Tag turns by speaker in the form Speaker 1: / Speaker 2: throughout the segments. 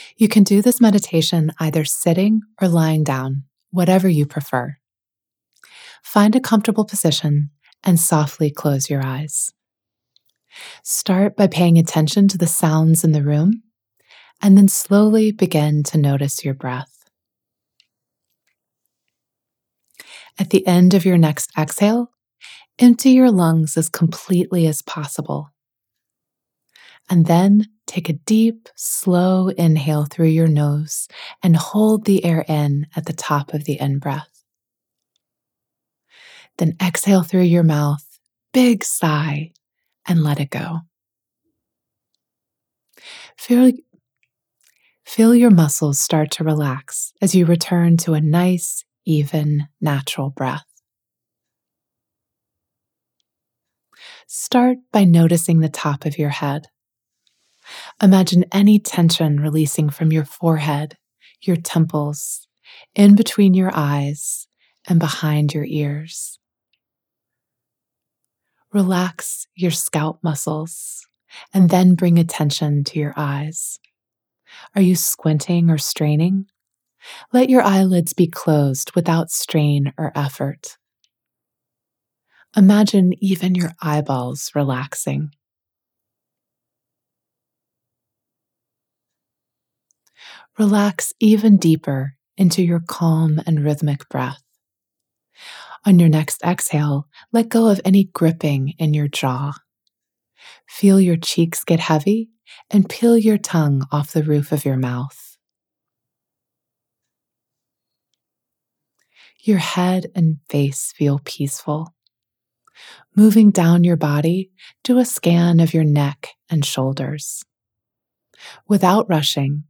Speaker 1: You can do this meditation either sitting or lying down, whatever you prefer. Find a comfortable position and softly close your eyes. Start by paying attention to the sounds in the room, and then slowly begin to notice your breath. At the end of your next exhale, empty your lungs as completely as possible. And then take a deep, slow inhale through your nose and hold the air in at the top of the in-breath. Then exhale through your mouth, big sigh, and let it go. Feel your muscles start to relax as you return to a nice, even, natural breath. Start by noticing the top of your head. Imagine any tension releasing from your forehead, your temples, in between your eyes, and behind your ears. Relax your scalp muscles, and then bring attention to your eyes. Are you squinting or straining? Let your eyelids be closed without strain or effort. Imagine even your eyeballs relaxing. Relax even deeper into your calm and rhythmic breath. On your next exhale, let go of any gripping in your jaw. Feel your cheeks get heavy and peel your tongue off the roof of your mouth. Your head and face feel peaceful. Moving down your body, do a scan of your neck and shoulders. Without rushing,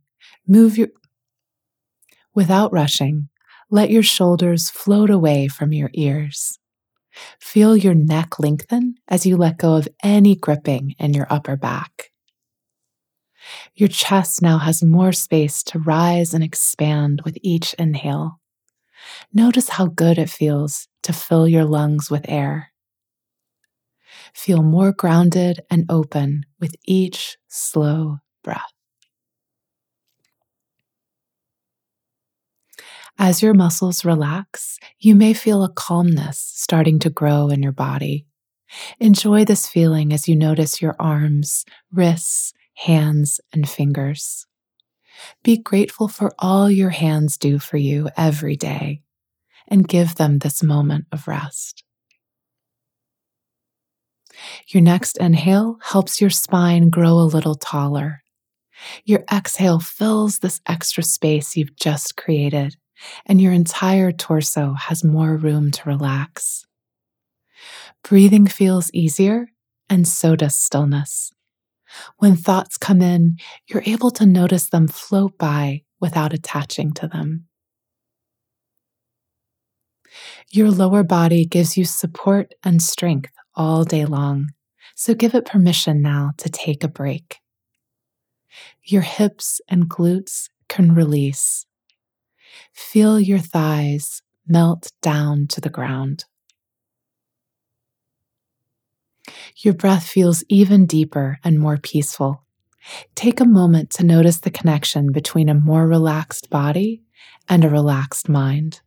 Speaker 1: let your shoulders float away from your ears. Feel your neck lengthen as you let go of any gripping in your upper back. Your chest now has more space to rise and expand with each inhale. Notice how good it feels to fill your lungs with air. Feel more grounded and open with each slow breath. As your muscles relax, you may feel a calmness starting to grow in your body. Enjoy this feeling as you notice your arms, wrists, hands, and fingers. Be grateful for all your hands do for you every day, and give them this moment of rest. Your next inhale helps your spine grow a little taller. Your exhale fills this extra space you've just created, and your entire torso has more room to relax. Breathing feels easier, and so does stillness. When thoughts come in, you're able to notice them float by without attaching to them. Your lower body gives you support and strength all day long, so give it permission now to take a break. Your hips and glutes can release. Feel your thighs melt down to the ground. Your breath feels even deeper and more peaceful. Take a moment to notice the connection between a more relaxed body and a relaxed mind.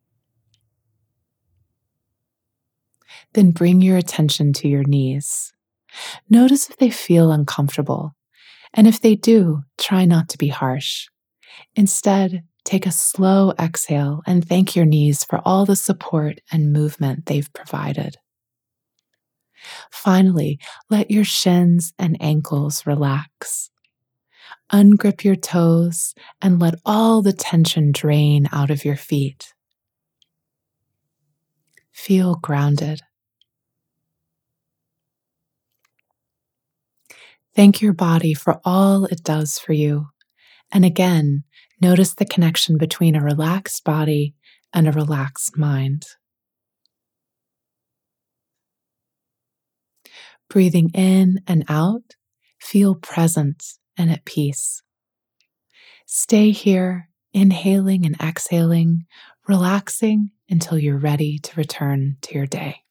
Speaker 1: Then bring your attention to your knees. Notice if they feel uncomfortable, and if they do, try not to be harsh. Instead, take a slow exhale and thank your knees for all the support and movement they've provided. Finally, let your shins and ankles relax. Ungrip your toes and let all the tension drain out of your feet. Feel grounded. Thank your body for all it does for you. And again, notice the connection between a relaxed body and a relaxed mind. Breathing in and out, feel present and at peace. Stay here, inhaling and exhaling, relaxing until you're ready to return to your day.